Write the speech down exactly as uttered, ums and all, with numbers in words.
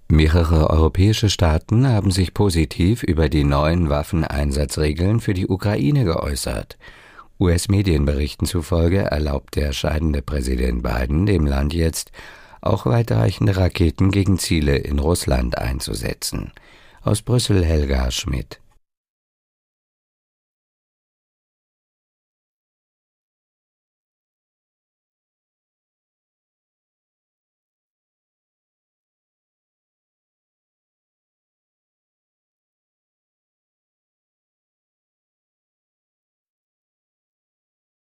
Mehrere europäische Staaten haben sich positiv über die neuen Waffeneinsatzregeln für die Ukraine geäußert. U S-Medienberichten zufolge erlaubt der scheidende Präsident Biden dem Land jetzt, auch weitreichende Raketen gegen Ziele in Russland einzusetzen. Aus Brüssel Helga Schmidt.